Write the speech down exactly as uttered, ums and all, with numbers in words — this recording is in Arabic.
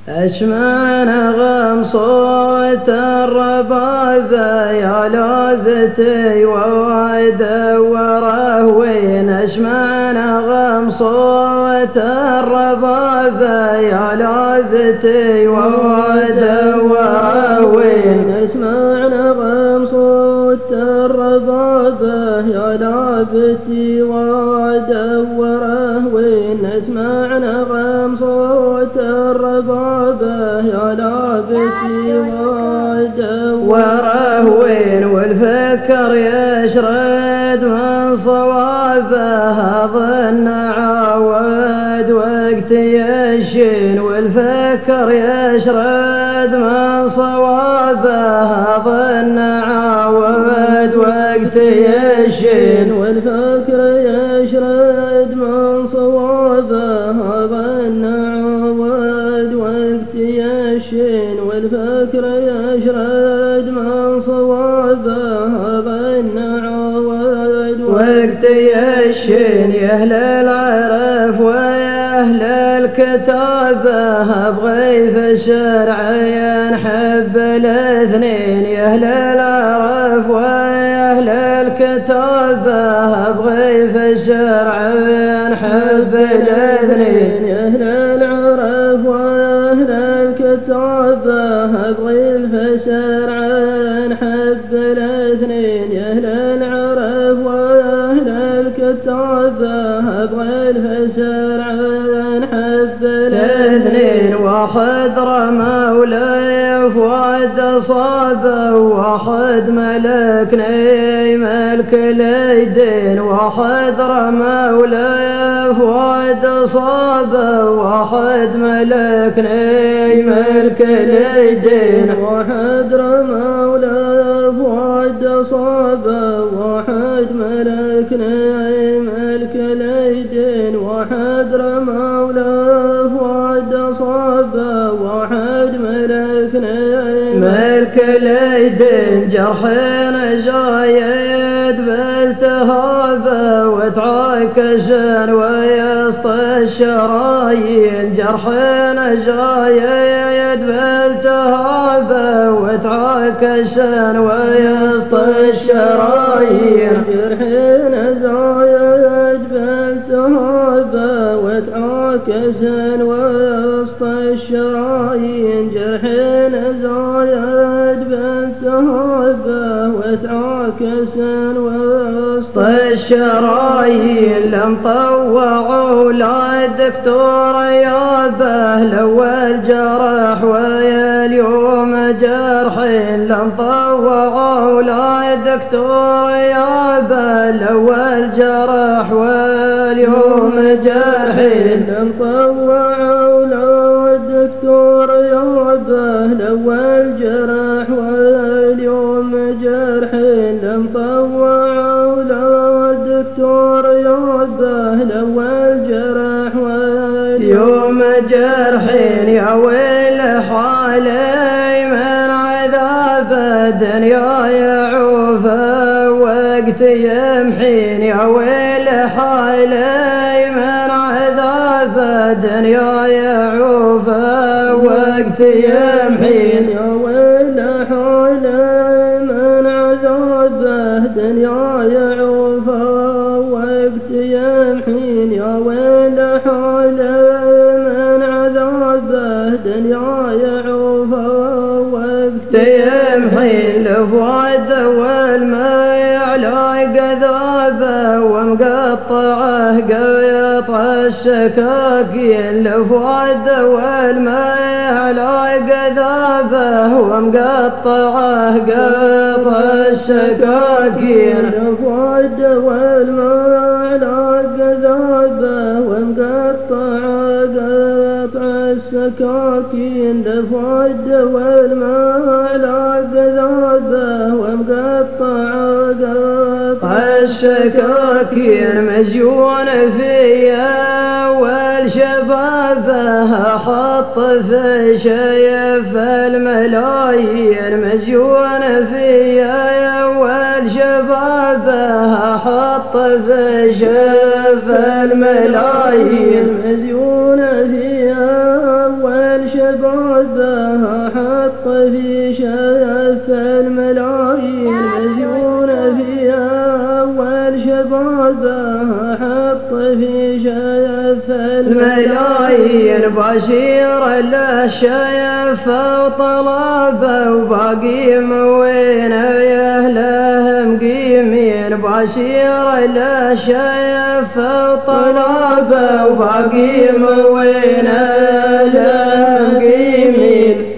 أشمع نغم صوت الربابة يا لابتي وادوره وين. أشمع نغم صوت الربابة يا لابتي وادوره وين. أسمع نغم صوت الربابة يا لابتي وادوره وين. أسمع نغم صوت الربابة يا لابتي وادوره وين. والفكر يشرد من صوابه أظن عاود وقت يشين. والفكر يشرد من صوابه أظن عاود وقت يشين. والفكر يشرد من صوابه أظن عاود وقت يشين. والفكر يشرد من صوابه أظن عاود وقت يشين. يا أهل العرف ويا أهل الكتابة أبغي في الشرع ينحب الاثنين. يا أهل العرف ويا أهل الكتابة أبغي في الشرع ينحب الاثنين. يا أهل العرف ويا أهل الكتابة أبغي في الشرع ينحب الاثنين. يا أهل العرف ويا أهل الكتابة أبغي في الشرع ينحب الاثنين. واحد رمى ولا فؤاد صابه واحد ملكني ملك اليدين. واحد رمى ولا فؤاد صابه واحد ملكني ملك اليدين. واحد رمى ولا فؤاد صابه واحد ملكني ملك اليدين. واحد رمى ولا فؤاد صابه واحد ملكني ملك اليدين. جرحنا جايد بالتهابه وتعاكشن ويسط الشرايين. جرحنا جايد بالتهابه وتعاكشن ويسط الشرايين. جرحنا زايد بالتهابه وتعاكشن ويسط الشرايين. جرحنا زايد بالتهابه وتعاكشن وسط الشرايين. لم طوعوا لا الدكتور يابه الاول جرح ويا اليوم جرحين. لم طوعوا لا الدكتور يابه الاول جرح واليوم جرحين. لم طوعوا لا الدكتور يابه الاول جرح واليوم جرحين. لم طوعوا لا الدكتور يابه الاول جرح واليوم جرحين. يا ويل حالي من عذاب الدنيا يعوفه وقت يمحين. يا ويل حالي من عذاب الدنيا يعوفه وقت يمحين. يا ويل حالي من عذاب الدنيا يعوفه وقت يمحين. يا ويل حالي من عذاب الدنيا يعوفه وقت يمحين. لفؤاد والماء على قذابه ومقطعه قطع الشكاكين. لفؤاد والماء على قذابه ومقطعه قطع الشكاكين. لفؤاد والماء على قذابه ومقطعه قطع السكاكين. لفؤاد والماء على قذابه ومقطعه قطع السكاكين. مسجون في أول شبابه أحط في شيف الملايين. مسجون في أول شبابه أحط في شيف الملايين. مسجون في أول شبابه شبابه حط في شيف الملايين مزيون فيها والشبابه حط في شيف الملايين بشير له شيف وطلبه وباقي موين يهله مقيمين بشير له شيف وطلبه وباقي موين يهله مقيمين